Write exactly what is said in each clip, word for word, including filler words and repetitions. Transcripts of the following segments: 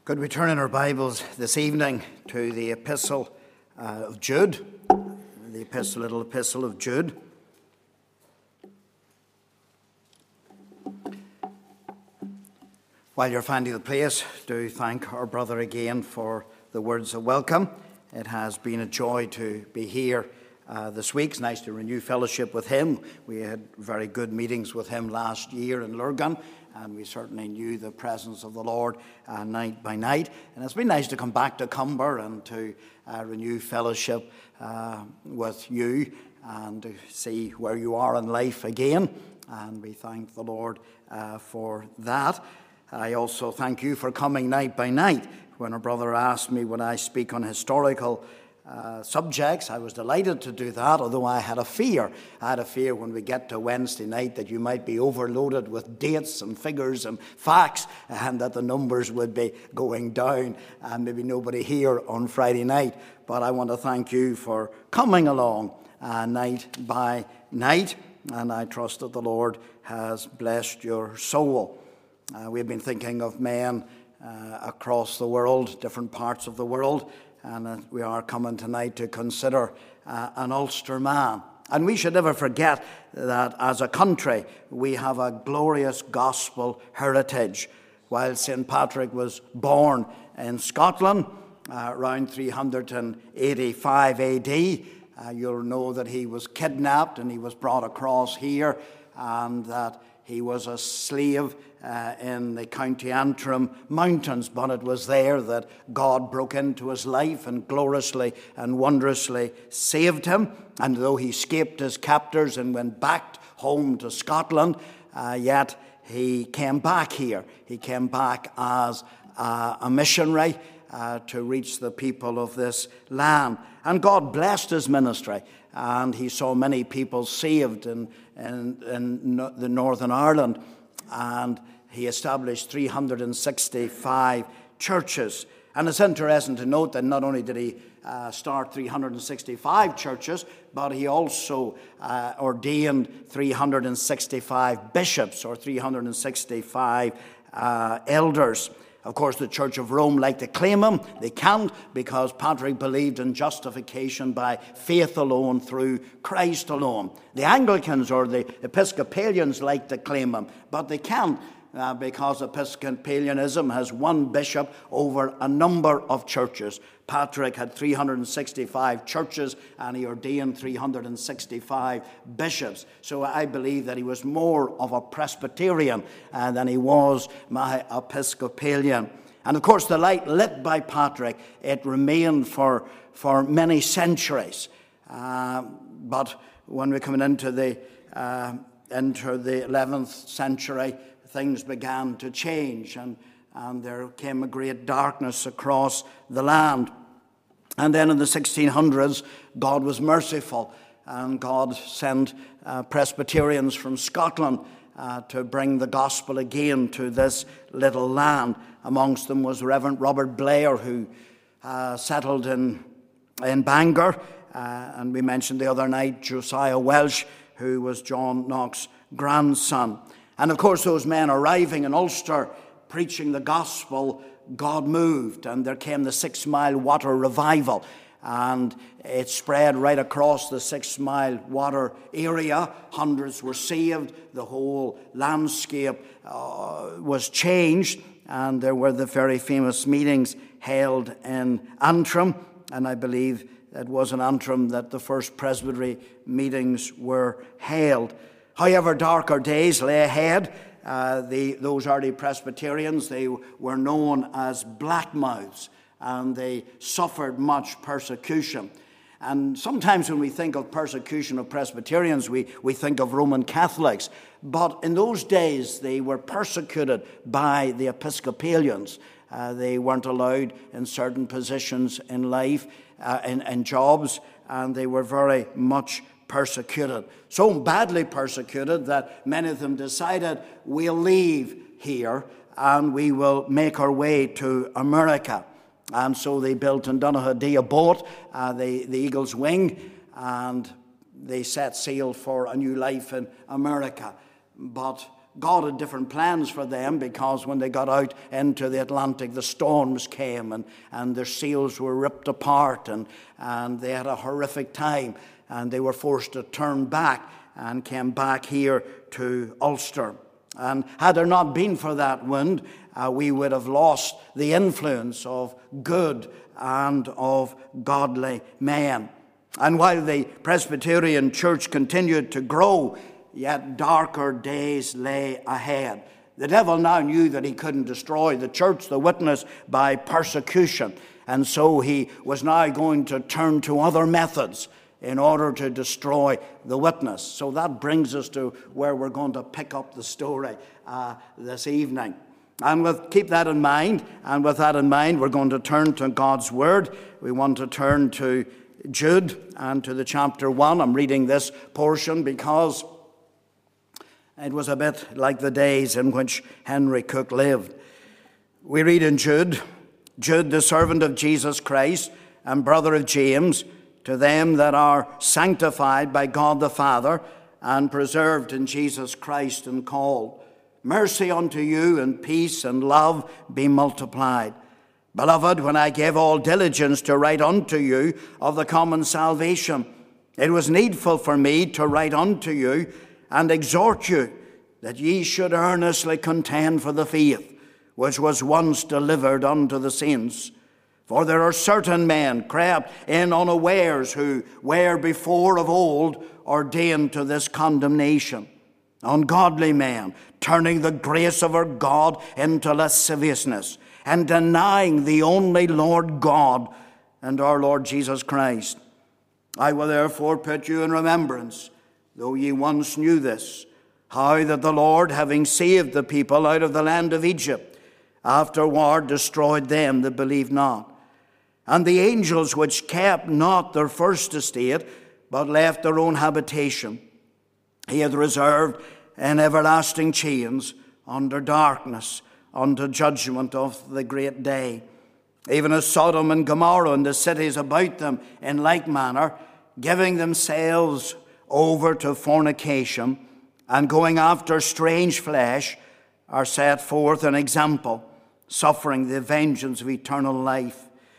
Could we turn in our Bibles this evening to the epistle uh, of Jude, the epistle, little epistle of Jude. While you're finding the place, do thank our brother again for the words of welcome. It has been a joy to be here uh, this week. It's nice to renew fellowship with him. We had very good meetings with him last year in Lurgan, and we certainly knew the presence of the Lord uh, night by night. And it's been nice to come back to Cumber and to uh, renew fellowship uh, with you and to see where you are in life again. And we thank the Lord uh, for that. I also thank you for coming night by night. When a brother asked me would I speak on historical Uh, subjects, I was delighted to do that, although I had a fear. I had a fear when we get to Wednesday night that you might be overloaded with dates and figures and facts, and that the numbers would be going down and maybe nobody here on Friday night. But I want to thank you for coming along uh, night by night, and I trust that the Lord has blessed your soul. Uh, we've been thinking of men uh, across the world, different parts of the world, and uh, we are coming tonight to consider uh, an Ulster man. And we should never forget that as a country, we have a glorious gospel heritage. While Saint Patrick was born in Scotland uh, around three eighty-five A D, uh, you'll know that he was kidnapped and he was brought across here, and that he was a slave uh, in the County Antrim mountains, but it was there that God broke into his life and gloriously and wondrously saved him. And though he escaped his captors and went back home to Scotland, uh, yet he came back here. He came back as uh, a missionary uh, to reach the people of this land. And God blessed his ministry, and he saw many people saved in, in, in the Northern Ireland, and he established three hundred sixty-five churches. And it's interesting to note that not only did he uh, start three hundred sixty-five churches, but he also uh, ordained three hundred sixty-five bishops, or three hundred sixty-five uh, elders. Of course, the Church of Rome like to claim him. They can't, because Patrick believed in justification by faith alone through Christ alone. The Anglicans or the Episcopalians like to claim him, but they can't uh, because Episcopalianism has one bishop over a number of churches. Patrick had three hundred sixty-five churches, and he ordained three hundred sixty-five bishops. So I believe that he was more of a Presbyterian uh, than he was my Episcopalian. And of course, the light lit by Patrick, it remained for, for many centuries. Uh, but when we're coming into the, uh, into the eleventh century, things began to change, and And there came a great darkness across the land. And then in the sixteen hundreds, God was merciful, and God sent uh, Presbyterians from Scotland uh, to bring the gospel again to this little land. Amongst them was Reverend Robert Blair, who uh, settled in, in Bangor. Uh, and we mentioned the other night Josiah Welsh, who was John Knox's grandson. And of course, those men arriving in Ulster, preaching the gospel, God moved, and there came the Six Mile Water Revival, and it spread right across the Six Mile Water area. Hundreds were saved. The whole landscape uh, was changed, and there were the very famous meetings held in Antrim, and I believe it was in Antrim that the first Presbytery meetings were held. However, darker days lay ahead. Uh, the, those early Presbyterians, they were known as blackmouths, and they suffered much persecution. And sometimes when we think of persecution of Presbyterians, we, we think of Roman Catholics. But in those days, they were persecuted by the Episcopalians. Uh, they weren't allowed in certain positions in life, uh, in, in jobs, and they were very much persecuted. So badly persecuted that many of them decided, we'll leave here and we will make our way to America. And so they built in Donaghadee a boat, uh, the, the Eagle's Wing, and they set sail for a new life in America. But God had different plans for them, because when they got out into the Atlantic, the storms came and, and their sails were ripped apart, and, and they had a horrific time, and they were forced to turn back and came back here to Ulster. And had there not been for that wind, uh, we would have lost the influence of good and of godly men. And while the Presbyterian Church continued to grow, yet darker days lay ahead. The devil now knew that he couldn't destroy the church, the witness, by persecution. And so he was now going to turn to other methods in order to destroy the witness. So that brings us to where we're going to pick up the story uh, this evening. And with, keep that in mind, and with that in mind, we're going to turn to God's Word. We want to turn to Jude and to the chapter one. I'm reading this portion because it was a bit like the days in which Henry Cook lived. We read in Jude, Jude, the servant of Jesus Christ and brother of James, to them that are sanctified by God the Father and preserved in Jesus Christ and called. Mercy unto you, and peace and love be multiplied. Beloved, when I gave all diligence to write unto you of the common salvation, it was needful for me to write unto you and exhort you that ye should earnestly contend for the faith which was once delivered unto the saints. For there are certain men crept in unawares, who were before of old ordained to this condemnation. Ungodly men, turning the grace of our God into lasciviousness, and denying the only Lord God and our Lord Jesus Christ. I will therefore put you in remembrance, though ye once knew this, how that the Lord, having saved the people out of the land of Egypt, afterward destroyed them that believed not. And the angels which kept not their first estate, but left their own habitation, he hath reserved in everlasting chains under darkness, unto judgment of the great day. Even as Sodom and Gomorrah and the cities about them in like manner, giving themselves over to fornication, and going after strange flesh, are set forth an example, suffering the vengeance of eternal life,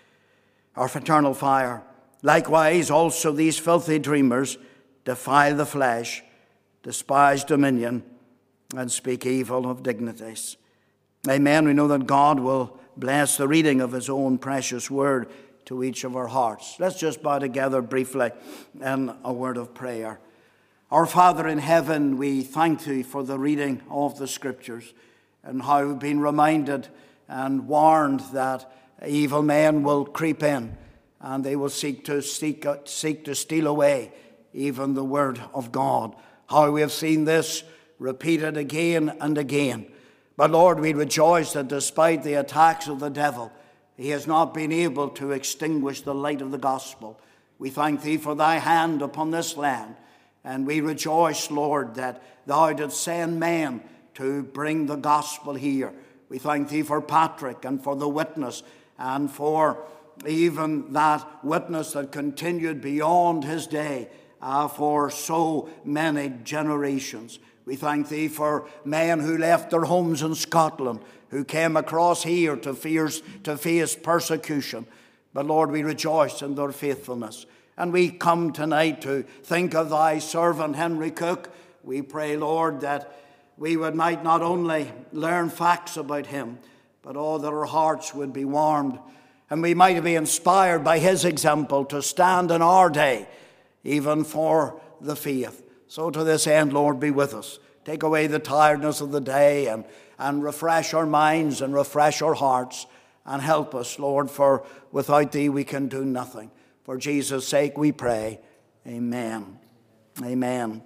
or eternal fire. Likewise also these filthy dreamers defile the flesh, despise dominion, and speak evil of dignities. Amen. We know that God will bless the reading of his own precious word to each of our hearts. Let's just bow together briefly in a word of prayer. Our Father in heaven, we thank thee for the reading of the Scriptures, and how we've been reminded and warned that evil men will creep in, and they will seek to seek, seek to steal away even the word of God. How we have seen this repeated again and again. But Lord, we rejoice that despite the attacks of the devil, he has not been able to extinguish the light of the gospel. We thank thee for thy hand upon this land. And we rejoice, Lord, that thou didst send men to bring the gospel here. We thank thee for Patrick and for the witness, and for even that witness that continued beyond his day uh, for so many generations. We thank thee for men who left their homes in Scotland, who came across here to face, to face persecution. But Lord, we rejoice in their faithfulness. And we come tonight to think of thy servant Henry Cook. We pray, Lord, that we would might not only learn facts about him, but all that our hearts would be warmed, and we might be inspired by his example to stand in our day, even for the faith. So to this end, Lord, be with us. Take away the tiredness of the day, and, and refresh our minds and refresh our hearts, and help us, Lord, for without thee we can do nothing. For Jesus' sake we pray. Amen. Amen.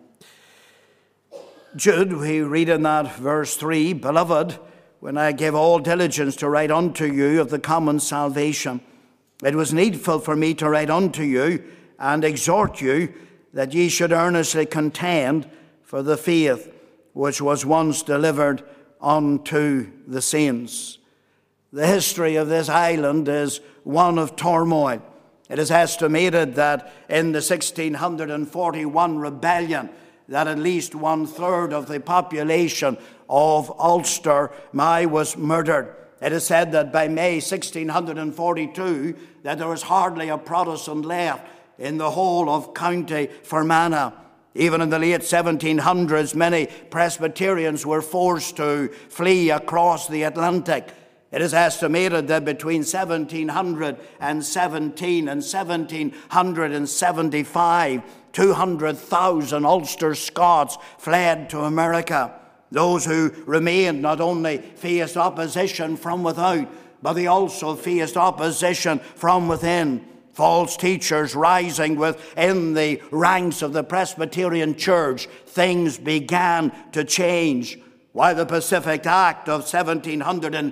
Jude, we read in that verse three, Beloved, when I gave all diligence to write unto you of the common salvation, it was needful for me to write unto you and exhort you that ye should earnestly contend for the faith which was once delivered unto the saints. The history of this island is one of turmoil. It is estimated that in the sixteen forty-one rebellion, that at least one-third of the population of Ulster, my, was murdered. It is said that by May sixteen forty-two that there was hardly a Protestant left in the whole of County Fermanagh. Even in the late seventeen hundreds, many Presbyterians were forced to flee across the Atlantic. It is estimated that between seventeen seventeen and seventeen seventy-five, two hundred thousand Ulster Scots fled to America. Those who remained not only faced opposition from without, but they also faced opposition from within. False teachers rising within the ranks of the Presbyterian Church, things began to change. While the Pacific Act of seventeen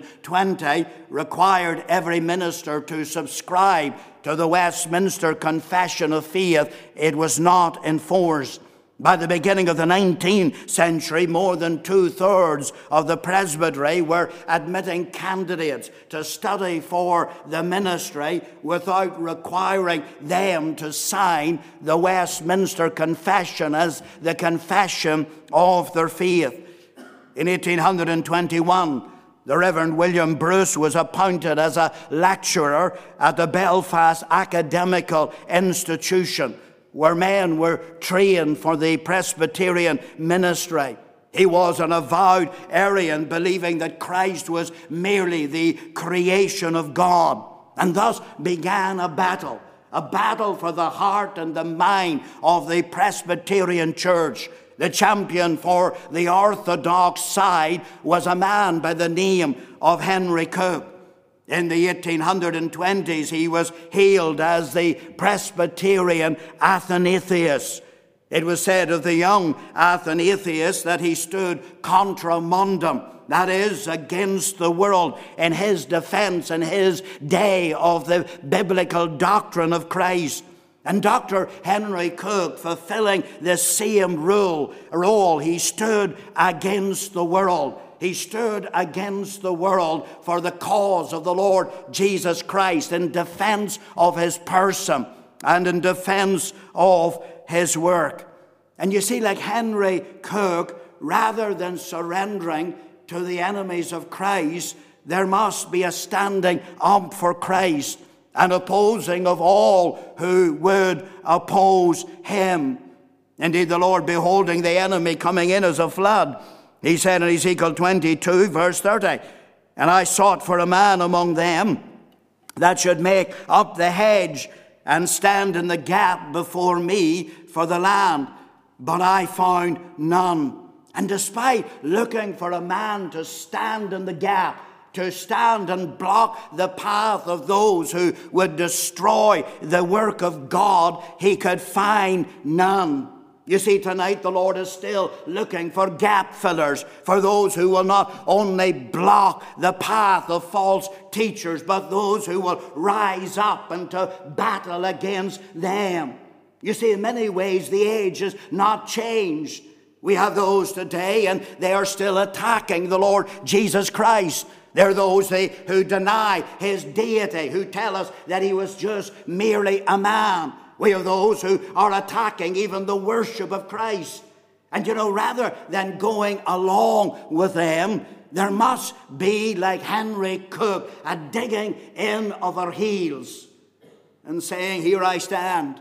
twenty required every minister to subscribe to the Westminster Confession of Faith, it was not enforced. By the beginning of the nineteenth century, more than two-thirds of the presbytery were admitting candidates to study for the ministry without requiring them to sign the Westminster Confession as the confession of their faith. In eighteen twenty-one, the Reverend William Bruce was appointed as a lecturer at the Belfast Academical Institution, where men were trained for the Presbyterian ministry. He was an avowed Arian, believing that Christ was merely the creation of God. And thus began a battle, a battle for the heart and the mind of the Presbyterian Church. The champion for the Orthodox side was a man by the name of Henry Cook. In the eighteen twenties, he was hailed as the Presbyterian Athanasius. It was said of the young Athanasius that he stood contra mundum, that is, against the world, in his defense in his day of the biblical doctrine of Christ. And Doctor Henry Cook, fulfilling the same role, role, he stood against the world. He stood against the world for the cause of the Lord Jesus Christ, in defense of his person and in defense of his work. And you see, like Henry Cook, rather than surrendering to the enemies of Christ, there must be a standing up for Christ and opposing of all who would oppose him. Indeed, the Lord, beholding the enemy coming in as a flood, he said in Ezekiel twenty-two, verse thirty, "And I sought for a man among them that should make up the hedge and stand in the gap before me for the land, but I found none." And despite looking for a man to stand in the gap, to stand and block the path of those who would destroy the work of God, he could find none. You see, tonight the Lord is still looking for gap fillers, for those who will not only block the path of false teachers, but those who will rise up and to battle against them. You see, in many ways the age is not changed. We have those today, and they are still attacking the Lord Jesus Christ. They're those who deny his deity, who tell us that he was just merely a man. We are those who are attacking even the worship of Christ. And you know, rather than going along with them, there must be, like Henry Cook, a digging in of our heels and saying, "Here I stand.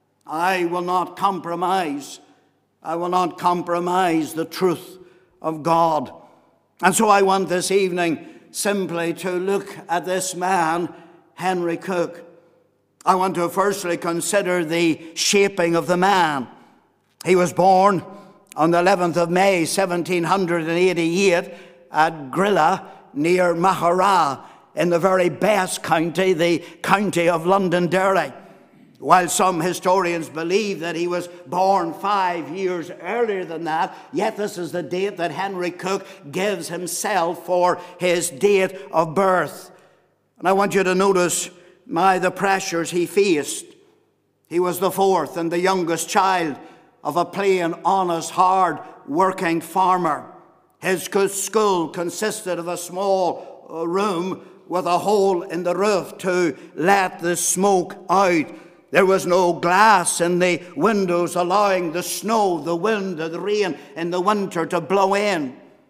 I will not compromise. I will not compromise the truth of God." And so I want this evening simply to look at this man, Henry Cook. I want to firstly consider the shaping of the man. He was born on the eleventh of May, seventeen eighty-eight, at Grilla, near Maghera, in the very best county, the county of Londonderry. While some historians believe that he was born five years earlier than that, yet this is the date that Henry Cook gives himself for his date of birth. And I want you to notice my the pressures he faced. He was the fourth and the youngest child of a plain, honest, hard-working farmer. His school consisted of a small room with a hole in the roof to let the smoke out. There was no glass in the windows, allowing the snow, the wind, and the rain in the winter to blow in.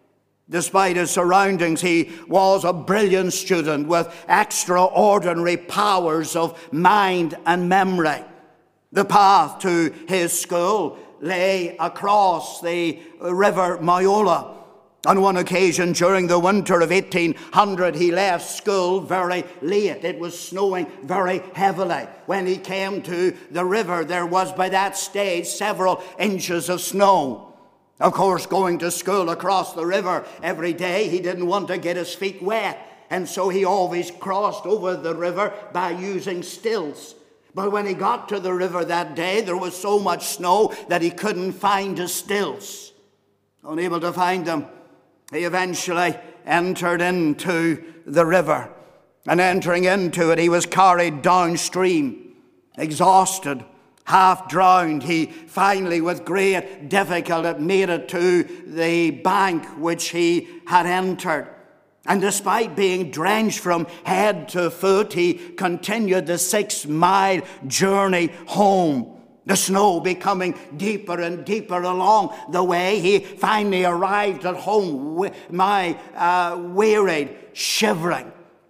Despite his surroundings, he was a brilliant student with extraordinary powers of mind and memory. The path to his school lay across the river Moyola. On one occasion during the winter of eighteen hundred, he left school very late. It was snowing very heavily. When he came to the river, there was by that stage several inches of snow. Of course, going to school across the river every day, he didn't want to get his feet wet. And so he always crossed over the river by using stilts. But when he got to the river that day, there was so much snow that he couldn't find his stilts. Unable to find them, he eventually entered into the river. And entering into it, he was carried downstream, exhausted, half drowned. He finally, with great difficulty, made it to the bank which he had entered. And despite being drenched from head to foot, he continued the six-mile journey home. The snow becoming deeper and deeper along the way, he finally arrived at home, my uh, wearied, shivering,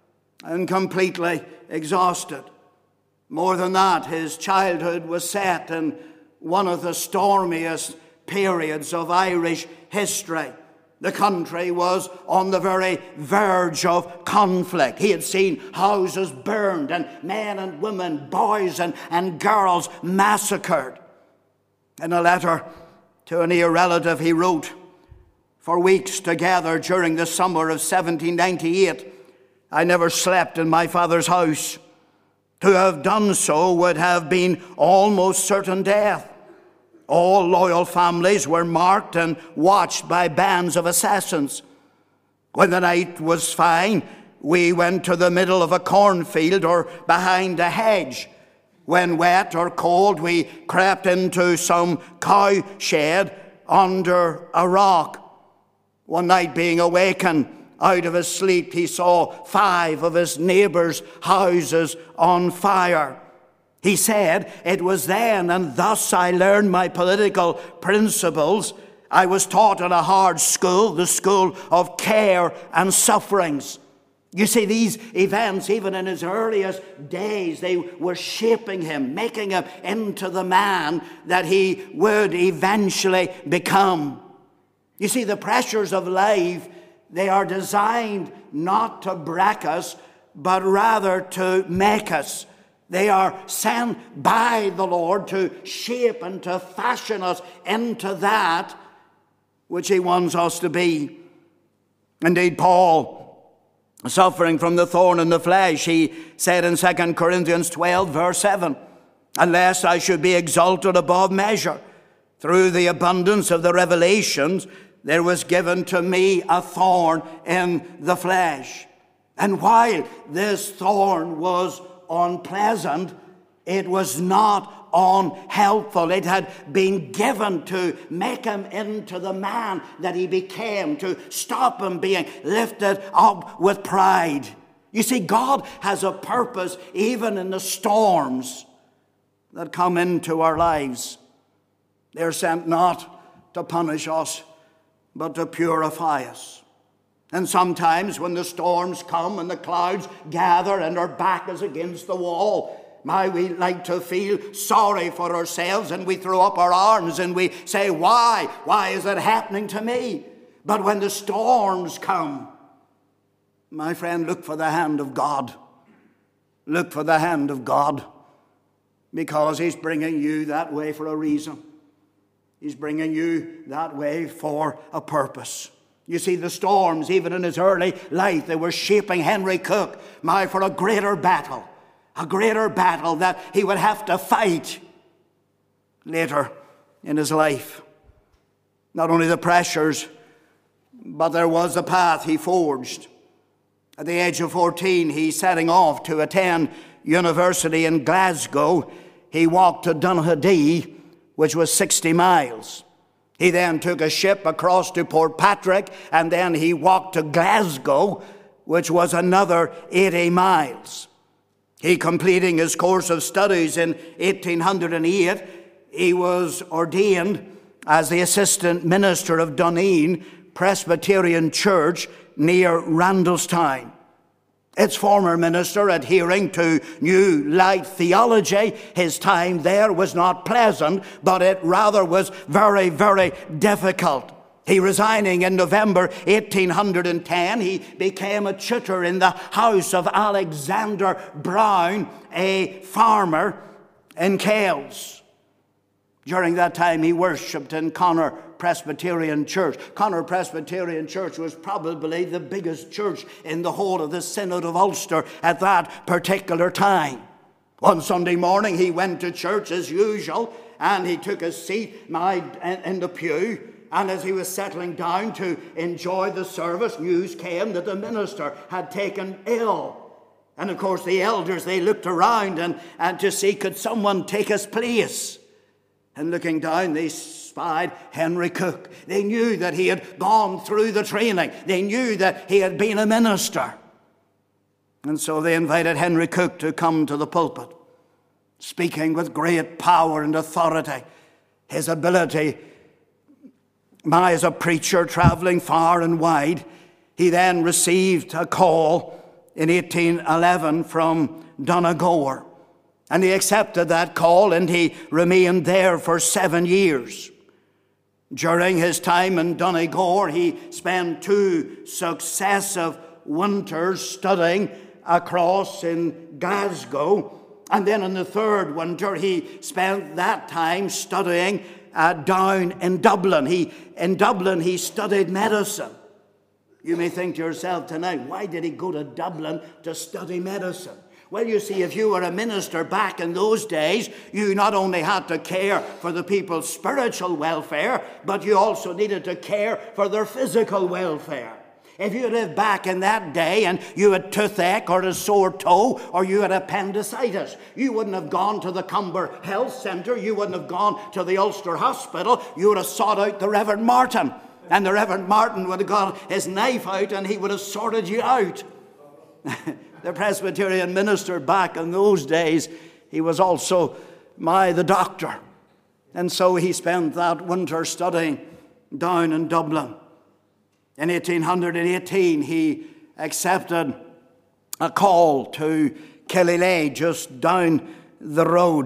and completely exhausted. More than that, his childhood was set in one of the stormiest periods of Irish history. The country was on the very verge of conflict. He had seen houses burned and men and women, boys and, and girls massacred. In a letter to a near relative, he wrote, "For weeks together during the summer of seventeen ninety-eight, I never slept in my father's house. To have done so would have been almost certain death. All loyal families were marked and watched by bands of assassins. When the night was fine, we went to the middle of a cornfield or behind a hedge. When wet or cold, we crept into some cow shed under a rock. One night, being awakened out of his sleep, he saw five of his neighbors' houses on fire. He said, it was then, and thus I learned my political principles. I was taught in a hard school, the school of care and sufferings." You see, these events, even in his earliest days, they were shaping him, making him into the man that he would eventually become. You see, the pressures of life, they are designed not to break us, but rather to make us. They are sent by the Lord to shape and to fashion us into that which he wants us to be. Indeed, Paul, suffering from the thorn in the flesh, he said in Second Corinthians twelve, verse seven, "Unless I should be exalted above measure, through the abundance of the revelations, there was given to me a thorn in the flesh." And while this thorn was unpleasant, it was not unhelpful. It had been given to make him into the man that he became, to stop him being lifted up with pride. You see, God has a purpose even in the storms that come into our lives. They're sent not to punish us, but to purify us. And sometimes when the storms come and the clouds gather and our back is against the wall, my, we like to feel sorry for ourselves and we throw up our arms and we say, why? Why is it happening to me? But when the storms come, my friend, look for the hand of God. Look for the hand of God, because he's bringing you that way for a reason. He's bringing you that way for a purpose. You see, the storms, even in his early life, they were shaping Henry Cook, my, for a greater battle. A greater battle that he would have to fight later in his life. Not only the pressures, but there was a path he forged. At the age of fourteen, he's setting off to attend university in Glasgow. He walked to Dunhedee, which was sixty miles. He then took a ship across to Port Patrick, and then he walked to Glasgow, which was another eighty miles. He, completing his course of studies in eighteen hundred eight, he was ordained as the assistant minister of Dunedin Presbyterian Church near Randallstown. Its former minister, adhering to New Light theology, his time there was not pleasant, but it rather was very, very difficult. He resigning in November eighteen ten, he became a tutor in the house of Alexander Brown, a farmer in Kells. During that time, he worshipped in Connor Presbyterian Church. Connor Presbyterian Church was probably the biggest church in the whole of the Synod of Ulster at that particular time. One Sunday morning, he went to church as usual, and he took a seat in the pew. And as he was settling down to enjoy the service, news came that the minister had taken ill. And of course, the elders, they looked around and, and to see, could someone take his place? And looking down, they spied Henry Cook. They knew that he had gone through the training. They knew that he had been a minister. And so they invited Henry Cook to come to the pulpit, speaking with great power and authority. His ability, my, as a preacher traveling far and wide, he then received a call in eighteen eleven from Donegal. And he accepted that call, and he remained there for seven years. During his time in Donegal, he spent two successive winters studying across in Glasgow. And then in the third winter, he spent that time studying uh, down in Dublin. He, in Dublin, he studied medicine. You may think to yourself tonight, why did he go to Dublin to study medicine? Well, you see, if you were a minister back in those days, you not only had to care for the people's spiritual welfare, but you also needed to care for their physical welfare. If you lived back in that day and you had toothache or a sore toe or you had appendicitis, you wouldn't have gone to the Cumber Health Centre, you wouldn't have gone to the Ulster Hospital, you would have sought out the Reverend Martin. And the Reverend Martin would have got his knife out and he would have sorted you out. The Presbyterian minister back in those days, he was also my the doctor. And so he spent that winter studying down in Dublin. In eighteen eighteen, he accepted a call to Killilea, just down the road.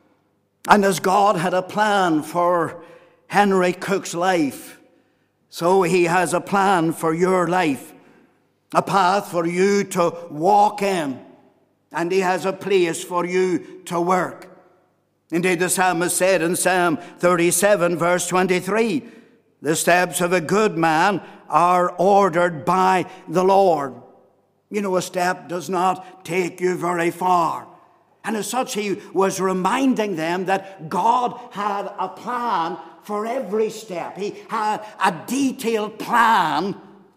And as God had a plan for Henry Cook's life, so he has a plan for your life. A path for you to walk in. And he has a place for you to work. Indeed, the psalmist said in Psalm thirty-seven, verse twenty-three, the steps of a good man are ordered by the Lord. You know, a step does not take you very far. And as such, he was reminding them that God had a plan for every step. He had a detailed plan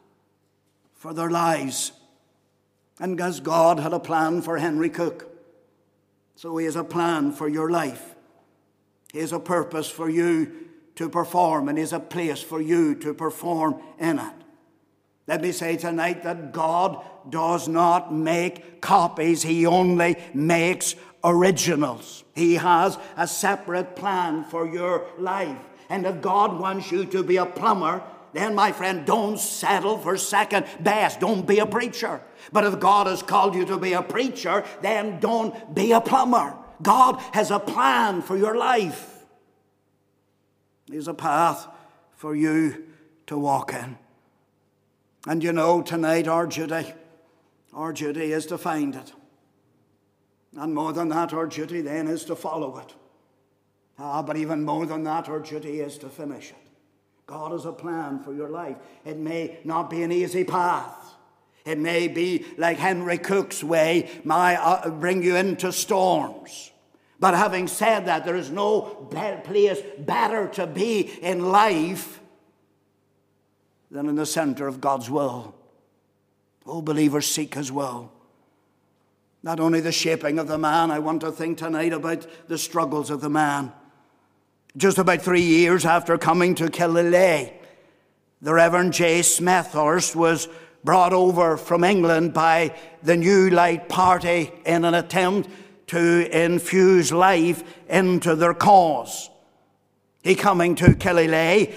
for their lives. And as God had a plan for Henry Cook, so he has a plan for your life. He has a purpose for you to perform, and he has a place for you to perform in it. Let me say tonight that God does not make copies. He only makes originals. He has a separate plan for your life. And if God wants you to be a plumber, then, my friend, don't settle for second best. Don't be a preacher. But if God has called you to be a preacher, then don't be a plumber. God has a plan for your life. There's a path for you to walk in. And you know, tonight our duty, our duty is to find it. And more than that, our duty then is to follow it. Ah, but even more than that, our duty is to finish it. God has a plan for your life. It may not be an easy path. It may be like Henry Cook's way, my uh, bring you into storms. But having said that, there is no place better to be in life than in the center of God's will. Oh, believers, seek his will. Not only the shaping of the man, I want to think tonight about the struggles of the man. Just about three years after coming to Killilea, the Reverend J. Smethurst was brought over from England by the New Light Party in an attempt to infuse life into their cause. He coming to Killilea,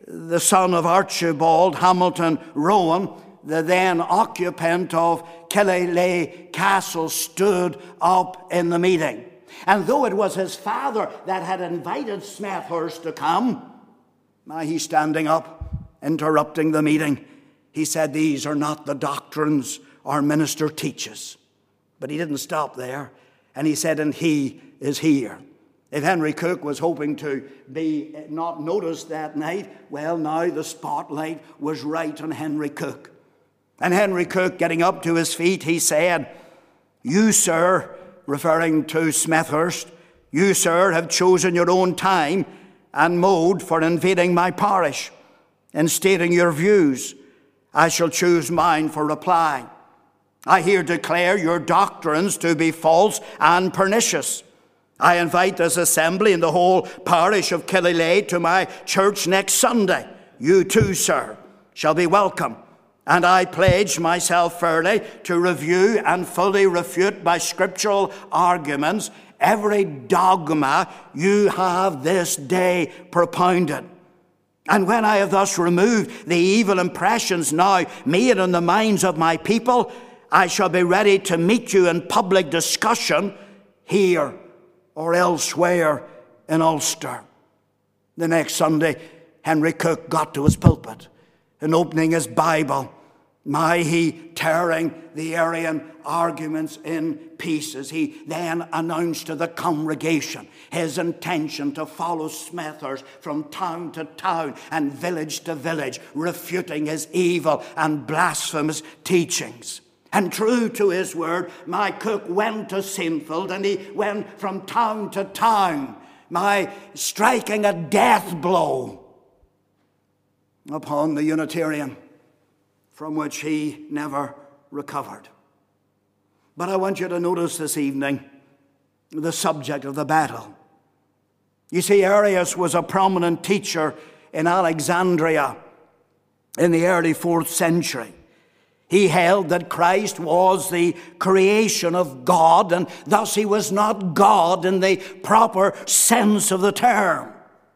the son of Archibald Hamilton Rowan, the then occupant of Killyleagh Castle, stood up in the meeting. And though it was his father that had invited Smethurst to come, now he's standing up, interrupting the meeting. He said, "These are not the doctrines our minister teaches." But he didn't stop there. And he said, "And he is here." If Henry Cook was hoping to be not noticed that night, well, now the spotlight was right on Henry Cook. And Henry Cook, getting up to his feet, he said, "You, sir," referring to Smethurst, "you, sir, have chosen your own time and mode for invading my parish and stating your views. I shall choose mine for reply. I here declare your doctrines to be false and pernicious. I invite this assembly and the whole parish of Killyleagh to my church next Sunday. You too, sir, shall be welcome. And I pledge myself fairly to review and fully refute by scriptural arguments every dogma you have this day propounded. And when I have thus removed the evil impressions now made in the minds of my people, I shall be ready to meet you in public discussion here or elsewhere in Ulster." The next Sunday, Henry Cook got to his pulpit, and opening his Bible, my, he tearing the Arian arguments in pieces. He then announced to the congregation his intention to follow Smethurst from town to town and village to village, refuting his evil and blasphemous teachings. And true to his word, my Cook went to Saintfield, and he went from town to town, my striking a death blow upon the Unitarian, from which he never recovered. But I want you to notice this evening the subject of the battle. You see, Arius was a prominent teacher in Alexandria in the early fourth century. He held that Christ was the creation of God, and thus he was not God in the proper sense of the term.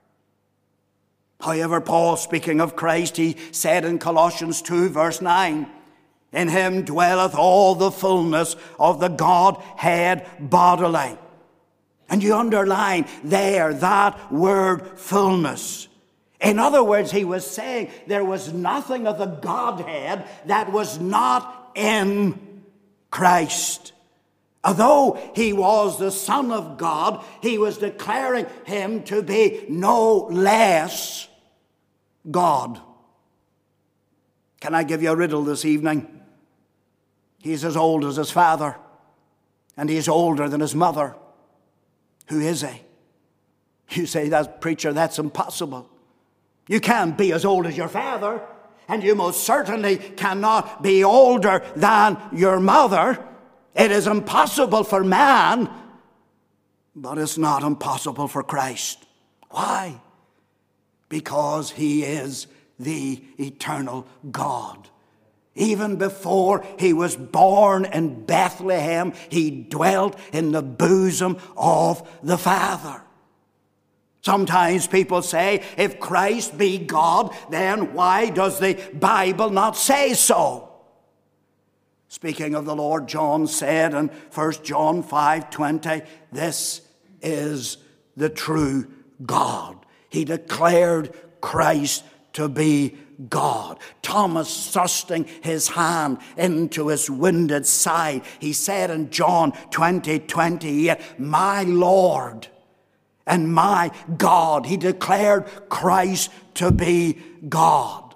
However, Paul, speaking of Christ, he said in Colossians two, verse nine, "In him dwelleth all the fullness of the Godhead bodily." And you underline there that word fullness. In other words, he was saying there was nothing of the Godhead that was not in Christ. Although he was the Son of God, he was declaring him to be no less God. Can I give you a riddle this evening? He's as old as his father, and he's older than his mother. Who is he? You say, "That preacher, that's impossible. You can't be as old as your father, and you most certainly cannot be older than your mother. It is impossible for man, but it's not impossible for Christ." Why? Because he is the eternal God. Even before he was born in Bethlehem, he dwelt in the bosom of the Father. Sometimes people say, if Christ be God, then why does the Bible not say so? Speaking of the Lord, John said in First John five twenty, "This is the true God." He declared Christ to be God. Thomas, thrusting his hand into his wounded side, he said in John twenty twenty-eight, "My Lord and my God." He declared Christ to be God.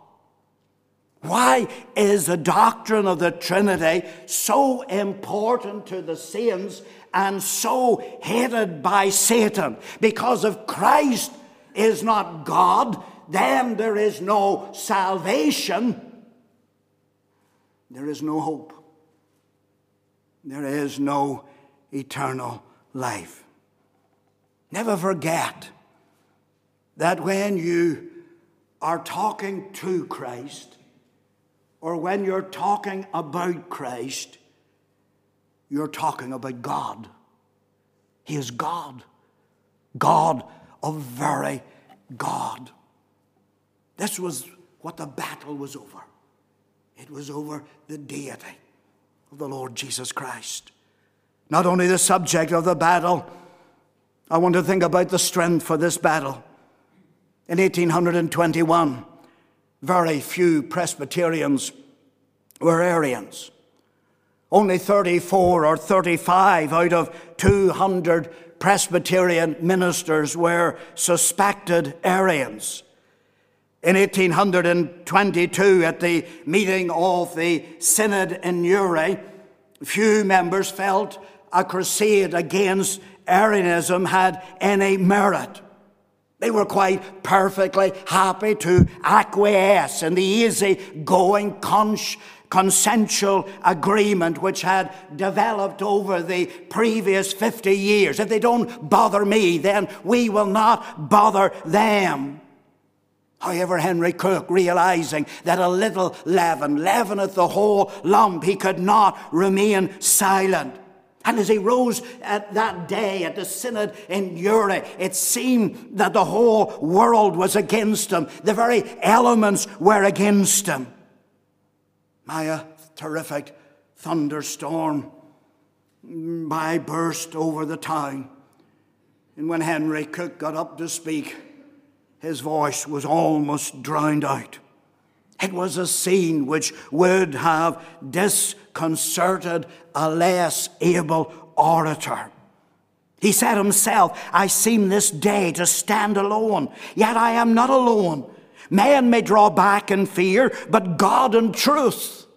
Why is the doctrine of the Trinity so important to the saints and so hated by Satan? Because if Christ is not God, then there is no salvation. There is no hope. There is no eternal life. Never forget that when you are talking to Christ, or when you're talking about Christ, you're talking about God. He is God. God of very God. This was what the battle was over. It was over the deity of the Lord Jesus Christ. Not only the subject of the battle, I want to think about the strength for this battle. In eighteen twenty-one, very few Presbyterians were Arians. Only thirty-four or thirty-five out of two hundred Presbyterian ministers were suspected Arians. In eighteen twenty-two, at the meeting of the Synod in Newry, few members felt a crusade against Arianism had any merit. They were quite perfectly happy to acquiesce in the easy-going, cons- consensual agreement which had developed over the previous fifty years. If they don't bother me, then we will not bother them. However, Henry Cook, realizing that a little leaven leaveneth the whole lump, he could not remain silent. And as he rose at that day at the Synod in Newry, it seemed that the whole world was against him. The very elements were against him. By a terrific thunderstorm, by burst over the town. And when Henry Cook got up to speak, his voice was almost drowned out. It was a scene which would have disconcerted a less able orator. He said himself, I seem this day to stand alone, yet I am not alone. Man may draw back in fear, but God and truth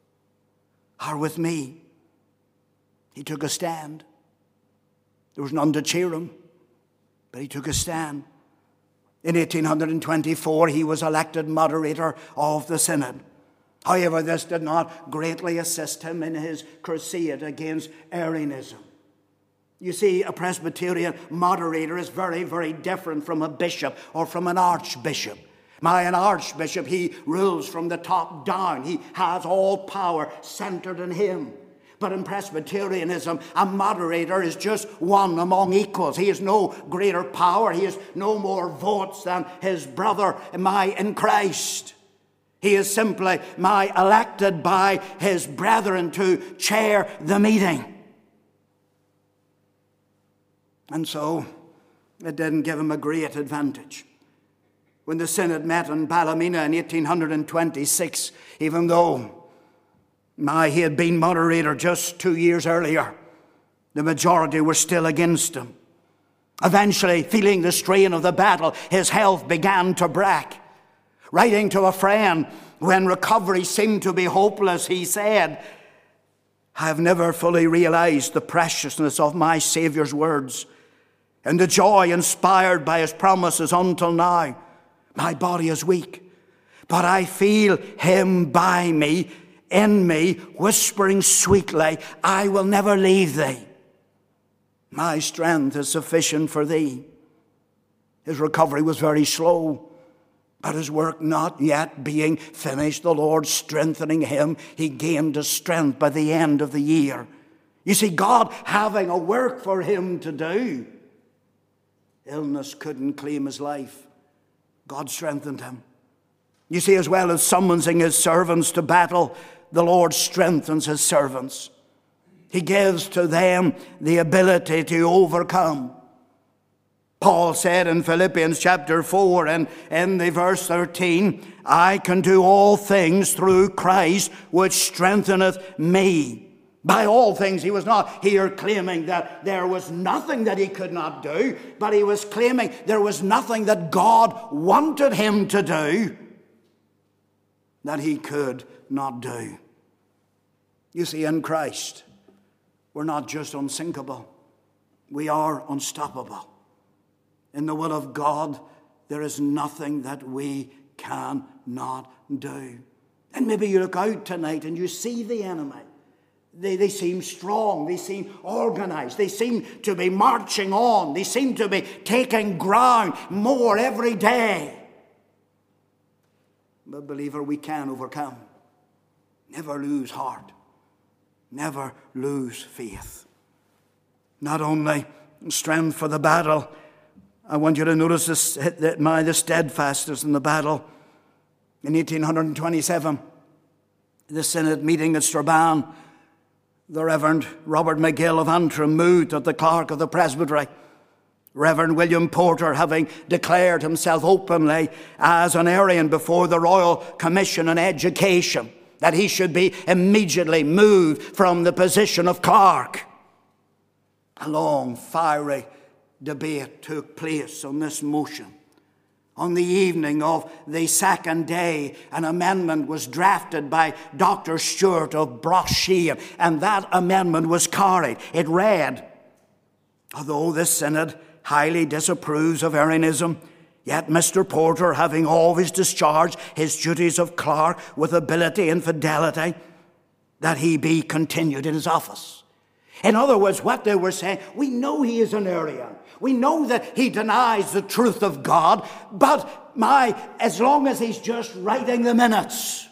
are with me. He took a stand. There was none to cheer him, but he took a stand. In eighteen twenty-four, he was elected moderator of the Synod. However, this did not greatly assist him in his crusade against Arianism. You see, a Presbyterian moderator is very, very different from a bishop or from an archbishop. My, an archbishop, he rules from the top down. He has all power centered in him. But in Presbyterianism, a moderator is just one among equals. He has no greater power. He has no more votes than his brother, my, in Christ. He is simply, my, elected by his brethren to chair the meeting. And so, it didn't give him a great advantage. When the Synod met in Ballymena in eighteen twenty-six, even though My, he had been moderator just two years earlier, the majority were still against him. Eventually, feeling the strain of the battle, his health began to break. Writing to a friend, when recovery seemed to be hopeless, he said, I have never fully realized the preciousness of my Saviour's words and the joy inspired by his promises until now. My body is weak, but I feel him by me, in me, whispering sweetly, I will never leave thee. My strength is sufficient for thee. His recovery was very slow, but his work not yet being finished, the Lord strengthening him, he gained his strength by the end of the year. You see, God having a work for him to do, illness couldn't claim his life. God strengthened him. You see, as well as summoning his servants to battle, the Lord strengthens his servants. He gives to them the ability to overcome. Paul said in Philippians chapter four and in the verse thirteen, I can do all things through Christ which strengtheneth me. By all things, he was not here claiming that there was nothing that he could not do, but he was claiming there was nothing that God wanted him to do that he could not do. You see, in Christ, we're not just unsinkable, we are unstoppable. In the will of God, there is nothing that we cannot do. And maybe you look out tonight and you see the enemy. They, they seem strong, they seem organized, they seem to be marching on, they seem to be taking ground more every day. But believer, we can overcome. Never lose heart. Never lose faith. Not only strength for the battle, I want you to notice this, my, the steadfastness in the battle. In eighteen twenty-seven, the synod meeting at Strabane, the Reverend Robert McGill of Antrim moved that the clerk of the presbytery, Reverend William Porter, having declared himself openly as an Arian before the Royal Commission on Education, that he should be immediately moved from the position of clerk. A long, fiery debate took place on this motion. On the evening of the second day, an amendment was drafted by Doctor Stewart of Brockshire, and that amendment was carried. It read, although this synod highly disapproves of Arianism, yet Mister Porter, having always discharged his duties of clerk with ability and fidelity, that he be continued in his office. In other words, what they were saying, we know he is an Arian. We know that he denies the truth of God, but my, as long as he's just writing the minutes,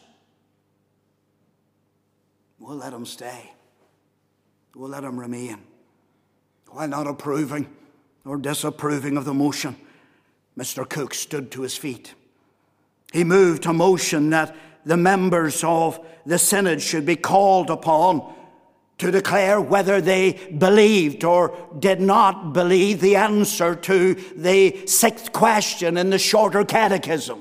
we'll let him stay. We'll let him remain. While not approving or disapproving of the motion, Mister Cook stood to his feet. He moved a motion that the members of the synod should be called upon to declare whether they believed or did not believe the answer to the sixth question in the shorter catechism.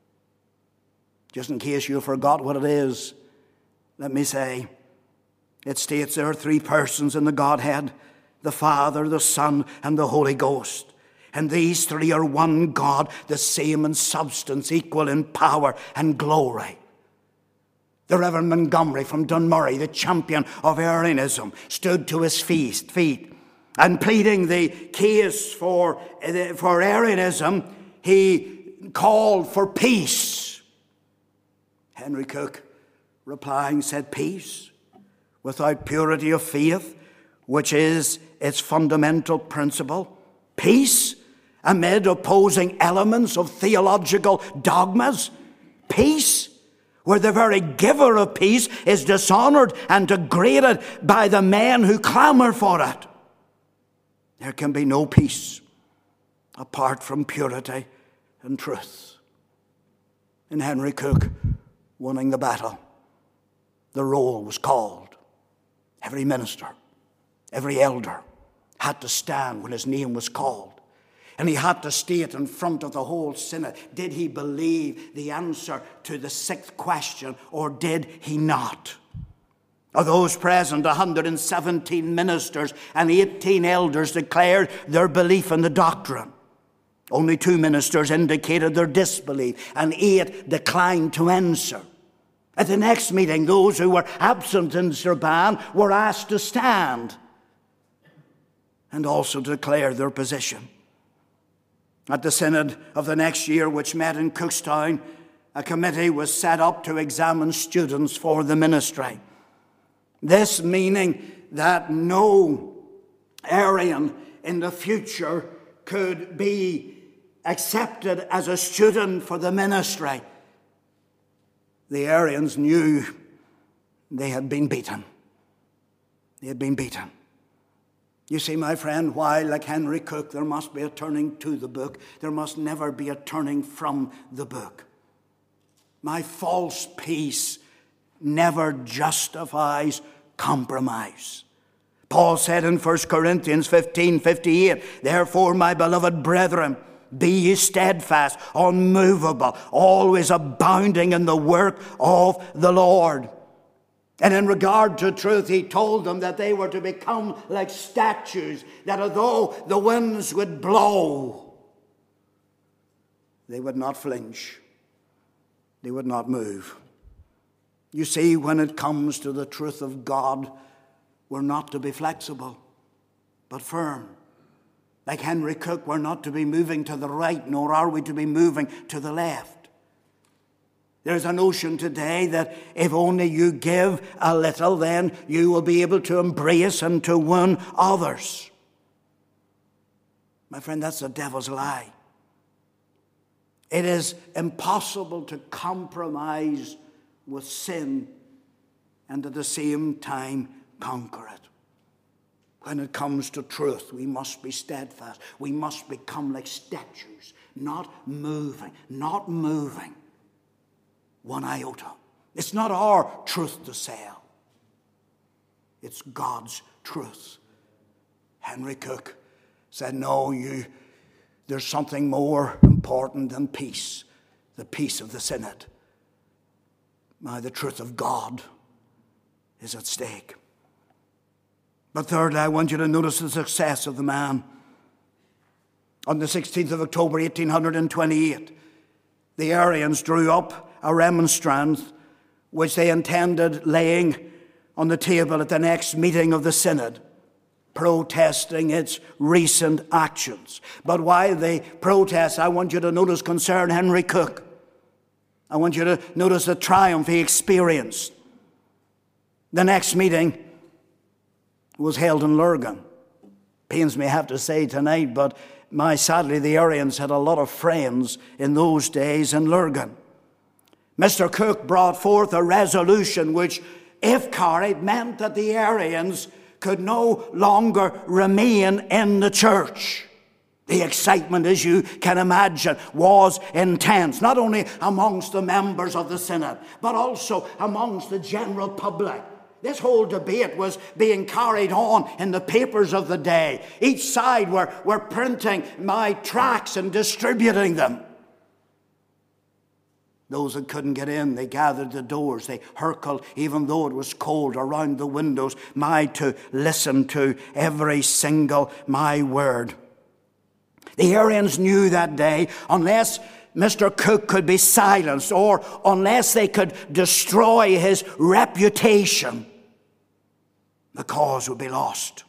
Just in case you forgot what it is, let me say, it states there are three persons in the Godhead, the Father, the Son, and the Holy Ghost. And these three are one God, the same in substance, equal in power and glory. The Reverend Montgomery from Dunmurry, the champion of Arianism, stood to his feet, and pleading the case for, for Arianism, he called for peace. Henry Cook, replying, said, peace without purity of faith, which is its fundamental principle. Peace amid opposing elements of theological dogmas. Peace where the very giver of peace is dishonored and degraded by the men who clamor for it. There can be no peace apart from purity and truth. In Henry Cook winning the battle, the roll was called. Every minister, every elder had to stand when his name was called. And he had to state in front of the whole synod, did he believe the answer to the sixth question or did he not? Of those present, one hundred seventeen ministers and eighteen elders declared their belief in the doctrine. Only two ministers indicated their disbelief, and eight declined to answer. At the next meeting, those who were absent in Strabane were asked to stand and also declare their position. At the synod of the next year, which met in Cookstown, a committee was set up to examine students for the ministry. This meaning that no Arian in the future could be accepted as a student for the ministry. The Arians knew they had been beaten. They had been beaten. You see, my friend, while, like Henry Cook, there must be a turning to the book, there must never be a turning from the book. My false peace never justifies compromise. Paul said in First Corinthians fifteen fifty-eight, therefore, my beloved brethren, be ye steadfast, unmovable, always abounding in the work of the Lord. And in regard to truth, he told them that they were to become like statues, that although the winds would blow, they would not flinch. They would not move. You see, when it comes to the truth of God, we're not to be flexible, but firm. Like Henry Cook, we're not to be moving to the right, nor are we to be moving to the left. There's a notion today that if only you give a little, then you will be able to embrace and to win others. My friend, that's the devil's lie. It is impossible to compromise with sin and at the same time conquer it. When it comes to truth, we must be steadfast. We must become like statues, not moving, not moving. one iota. It's not our truth to sell. It's God's truth. Henry Cook said, no, you, there's something more important than peace, the peace of the synod. Now, the truth of God is at stake. But thirdly, I want you to notice the success of the man. On the sixteenth of October, eighteen twenty-eight, the Arians drew up a remonstrance which they intended laying on the table at the next meeting of the synod, protesting its recent actions. But while they protest, I want you to notice concern Henry Cook. I want you to notice the triumph he experienced. The next meeting was held in Lurgan. Pains me have to say tonight, but my sadly the Arians had a lot of friends in those days in Lurgan. Mister Cook brought forth a resolution which, if carried, meant that the Arians could no longer remain in the church. The excitement, as you can imagine, was intense, not only amongst the members of the synod, but also amongst the general public. This whole debate was being carried on in the papers of the day. Each side were, were printing my tracts and distributing them. Those that couldn't get in, they gathered the doors. They hurtled, even though it was cold, around the windows, my to listen to every single my word. The Arians knew that day, unless Mister Cook could be silenced, or unless they could destroy his reputation, the cause would be lost.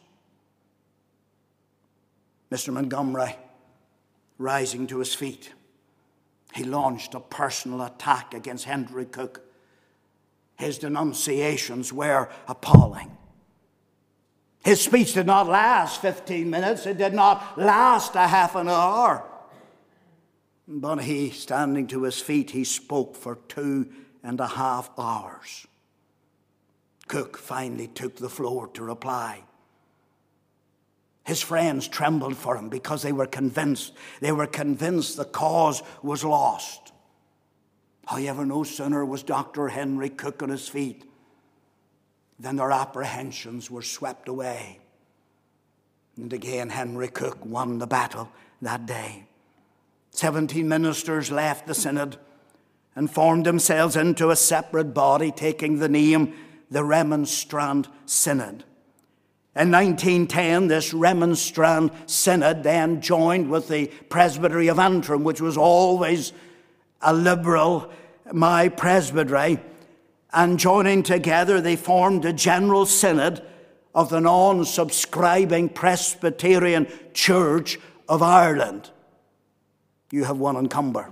Mister Montgomery, rising to his feet, he launched a personal attack against Henry Cook. His denunciations were appalling. His speech did not last fifteen minutes. It did not last a half an hour. But he, standing to his feet, he spoke for two and a half hours. Cook finally took the floor to reply. His friends trembled for him because they were convinced. They were convinced the cause was lost. However, no sooner was Doctor Henry Cook on his feet than their apprehensions were swept away. And again, Henry Cook won the battle that day. Seventeen ministers left the synod and formed themselves into a separate body, taking the name the Remonstrant Synod. In nineteen ten, this Remonstrant Synod then joined with the Presbytery of Antrim, which was always a liberal, my presbytery, and joining together, they formed a General Synod of the non-subscribing Presbyterian Church of Ireland. You have one in Cumber,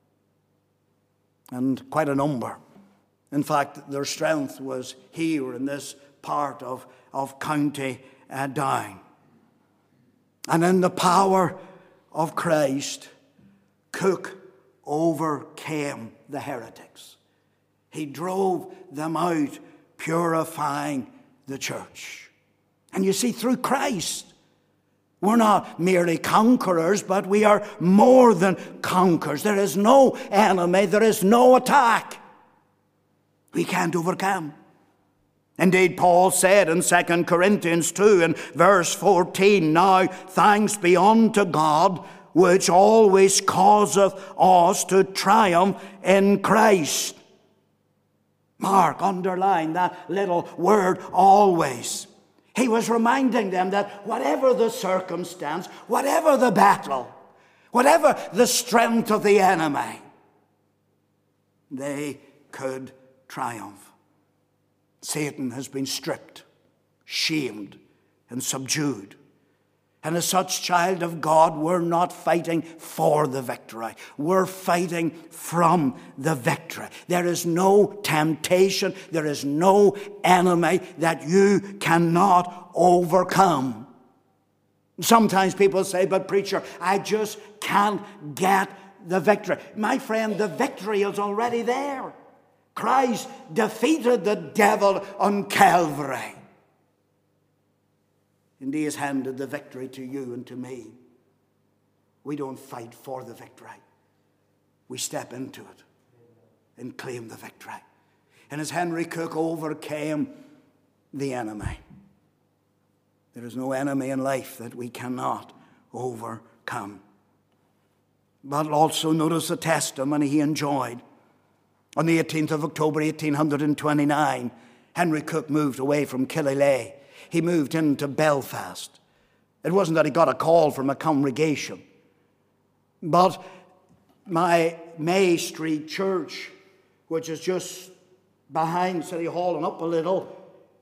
and quite a number. In fact, their strength was here in this part of, of County uh, Down. And in the power of Christ, Cook overcame the heretics. He drove them out, purifying the church. And you see, through Christ, we're not merely conquerors, but we are more than conquerors. There is no enemy, there is no attack we can't overcome. Indeed, Paul said in Second Corinthians two and verse fourteen, "Now thanks be unto God, which always causeth us to triumph in Christ." Mark, underline that little word, always. He was reminding them that whatever the circumstance, whatever the battle, whatever the strength of the enemy, they could triumph. Satan has been stripped, shamed, and subdued. And as such, child of God, we're not fighting for the victory. We're fighting from the victory. There is no temptation, there is no enemy that you cannot overcome. Sometimes people say, but preacher, I just can't get the victory. My friend, the victory is already there. Christ defeated the devil on Calvary. And he has handed the victory to you and to me. We don't fight for the victory. We step into it. and claim the victory. And as Henry Cook overcame the enemy, there is no enemy in life that we cannot overcome. But also notice the testimony he enjoyed. On the eighteenth of October, eighteen twenty-nine, Henry Cook moved away from Killilea. He moved into Belfast. It wasn't that he got a call from a congregation, but my May Street church, which is just behind City Hall and up a little,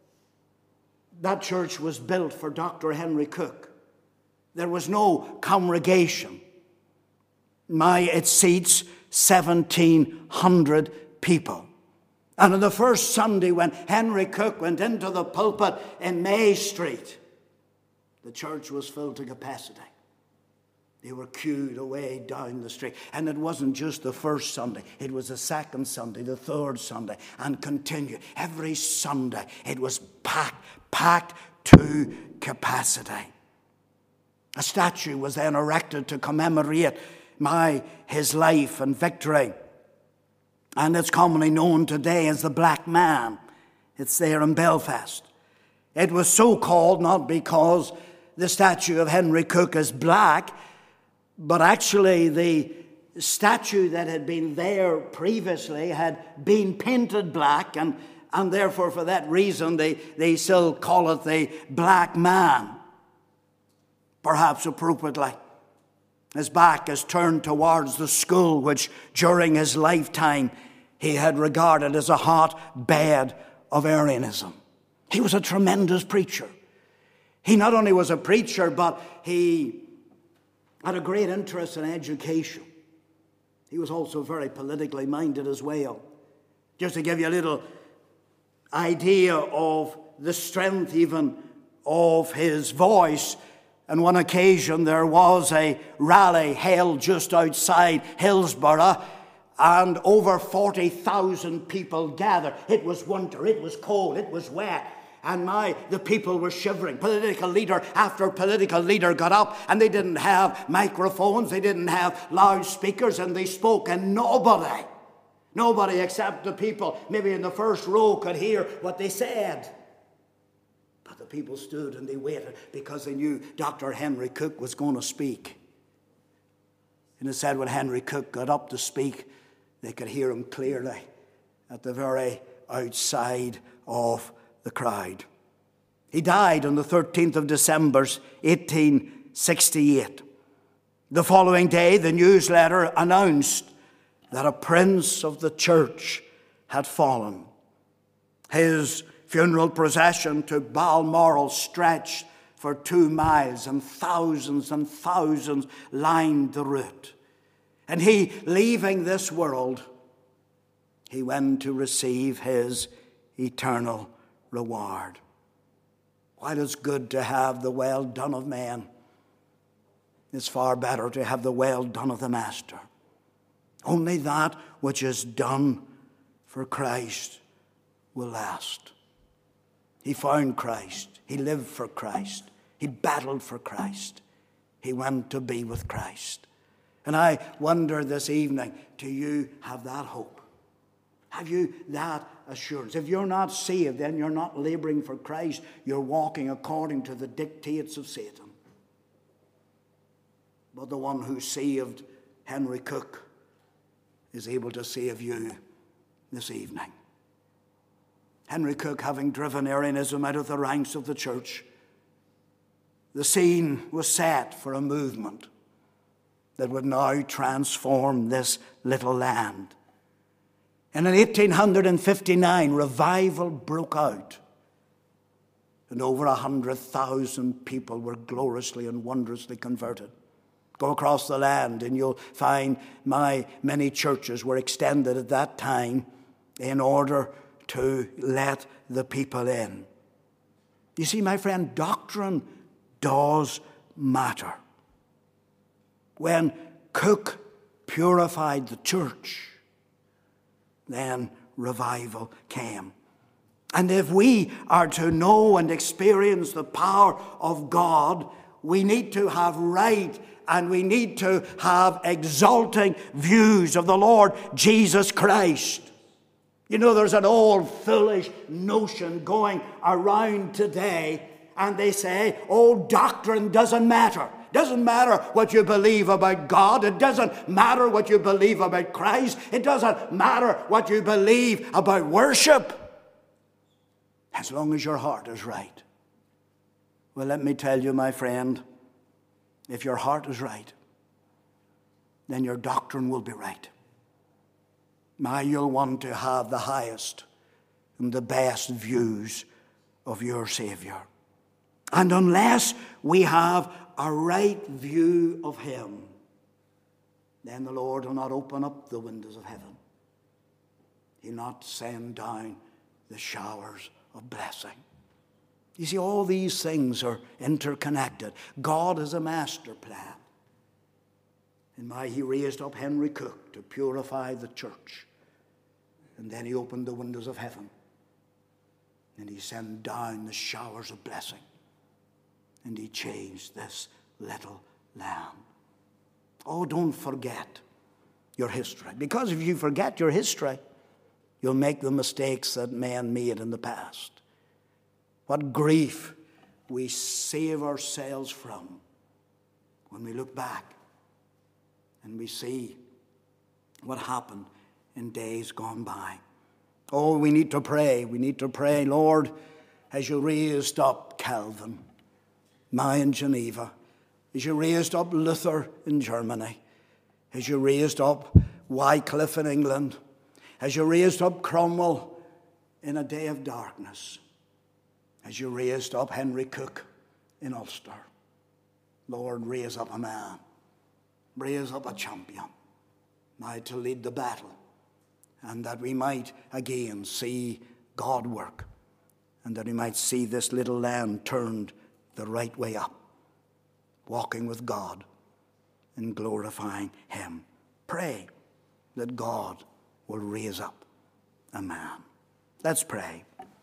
that church was built for Doctor Henry Cook. There was no congregation. My, it seats seventeen hundred people. And on the first Sunday when Henry Cook went into the pulpit in May Street, the church was filled to capacity. They were queued away down the street. And it wasn't just the first Sunday. It was the second Sunday, the third Sunday, and continued. Every Sunday it was packed, packed to capacity. A statue was then erected to commemorate my his life and victory. And it's commonly known today as the Black Man. It's there in Belfast. It was so called not because the statue of Henry Cook is black, but actually the statue that had been there previously had been painted black, and, and therefore for that reason they, they still call it the Black Man, perhaps appropriately. His back is turned towards the school which during his lifetime he had regarded as a hotbed of Arianism. He was a tremendous preacher. He not only was a preacher, but he had a great interest in education. He was also very politically minded as well. Just to give you a little idea of the strength even of his voice, on one occasion there was a rally held just outside Hillsborough, and over forty thousand people gathered. It was winter, it was cold, it was wet, and my, the people were shivering. Political leader after political leader got up, and they didn't have microphones, they didn't have loudspeakers, and they spoke, and nobody, nobody except the people maybe in the first row could hear what they said. The people stood and they waited because they knew Doctor Henry Cook was going to speak. And it said when Henry Cook got up to speak, they could hear him clearly at the very outside of the crowd. He died on the thirteenth of December, eighteen sixty-eight. The following day, the newsletter announced that a prince of the church had fallen. His funeral procession to Balmoral stretched for two miles, and thousands and thousands lined the route. And he, leaving this world, he went to receive his eternal reward. While it's good to have the well done of man, it's far better to have the well done of the Master. Only that which is done for Christ will last. He found Christ. He lived for Christ. He battled for Christ. He went to be with Christ. And I wonder this evening, do you have that hope? Have you that assurance? If you're not saved, then you're not laboring for Christ. You're walking according to the dictates of Satan. But the one who saved Henry Cook is able to save you this evening. Henry Cook, having driven Arianism out of the ranks of the church, the scene was set for a movement that would now transform this little land. And in eighteen fifty-nine, revival broke out, and over a hundred thousand people were gloriously and wondrously converted. Go across the land and you'll find my many churches were extended at that time in order to let the people in. You see, my friend, doctrine does matter. When Cook purified the church, then revival came. And if we are to know and experience the power of God, We need to have right and we need to have exalting views of the Lord Jesus Christ. You know, there's an old foolish notion going around today, and they say, oh, doctrine doesn't matter. It doesn't matter what you believe about God. It doesn't matter what you believe about Christ. It doesn't matter what you believe about worship, as long as your heart is right. Well, let me tell you, my friend, if your heart is right, then your doctrine will be right. Now you'll want to have the highest and the best views of your Savior. And unless we have a right view of Him, then the Lord will not open up the windows of heaven. He'll not send down the showers of blessing. You see, all these things are interconnected. God has a master plan. And why He raised up Henry Cook to purify the church. And then He opened the windows of heaven. And He sent down the showers of blessing. And He changed this little lamb. Oh, don't forget your history. Because if you forget your history, you'll make the mistakes that men made in the past. What grief we save ourselves from when we look back and we see what happened in days gone by. Oh, we need to pray. We need to pray, Lord, as you raised up Calvin, now in Geneva, as you raised up Luther in Germany, as you raised up Wycliffe in England, as you raised up Cromwell in a day of darkness, as you raised up Henry Cook in Ulster. Lord, raise up a man, raise up a champion, now to lead the battle, and that we might again see God work, and that we might see this little land turned the right way up, walking with God and glorifying Him. Pray that God will raise up a man. Let's pray.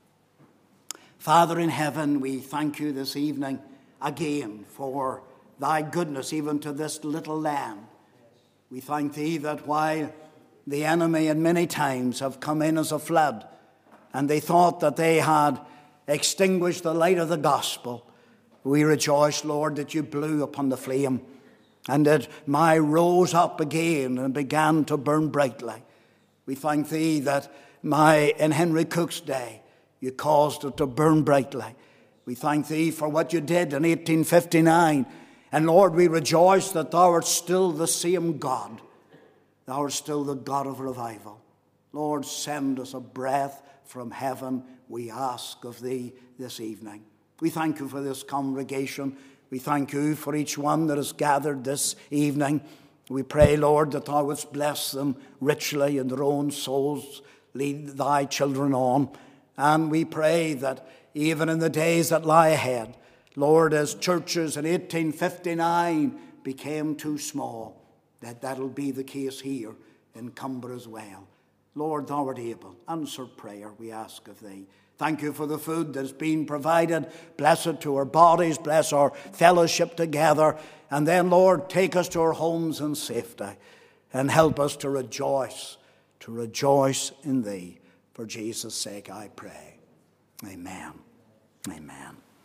Father in heaven, we thank you this evening again for thy goodness even to this little lamb. We thank thee that while the enemy at many times have come in as a flood and they thought that they had extinguished the light of the gospel, we rejoice, Lord, that you blew upon the flame and that my rose up again and began to burn brightly. We thank thee that my in Henry Cook's day you caused it to burn brightly. We thank thee for what you did in eighteen fifty-nine. And Lord, we rejoice that thou art still the same God. Thou art still the God of revival. Lord, send us a breath from heaven, we ask of thee this evening. We thank you for this congregation. We thank you for each one that has gathered this evening. We pray, Lord, that thou wouldst bless them richly in their own souls. Lead thy children on. And we pray that even in the days that lie ahead, Lord, as churches in eighteen fifty-nine became too small, that that'll be the case here in Cumber as well. Lord, thou art able. Answer prayer, we ask of thee. Thank you for the food that's been provided. Bless it to our bodies. Bless our fellowship together. And then, Lord, take us to our homes in safety and help us to rejoice, to rejoice in thee. For Jesus' sake I pray. Amen. Amen.